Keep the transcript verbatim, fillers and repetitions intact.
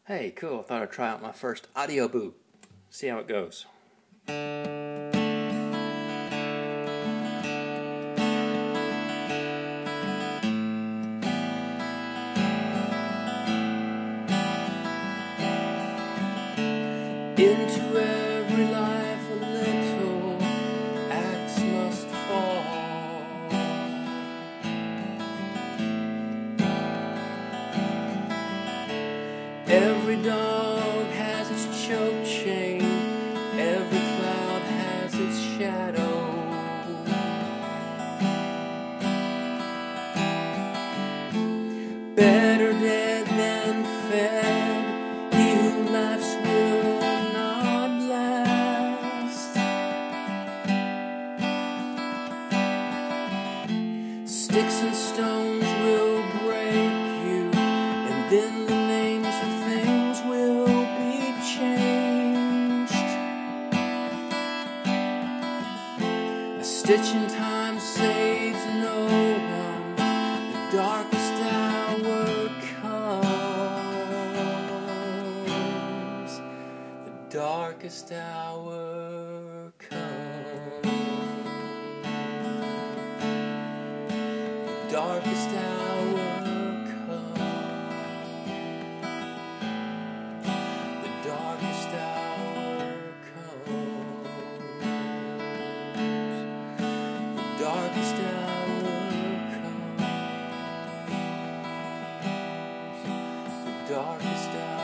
Hey, cool. I thought I'd try out my first audio boot. See how it goes. Into every life a little axe must fall. Every dog has its choke chain, every cloud has its shadow. Better dead than fed, he who laughs will not last. Sticks and stones will break you, and then the names of things will be changed. A stitch in time saves no one, the darkest hour comes, the darkest hour comes, the darkest hour comes, the darkest hour comes, the darkest hour comes, the darkest hour.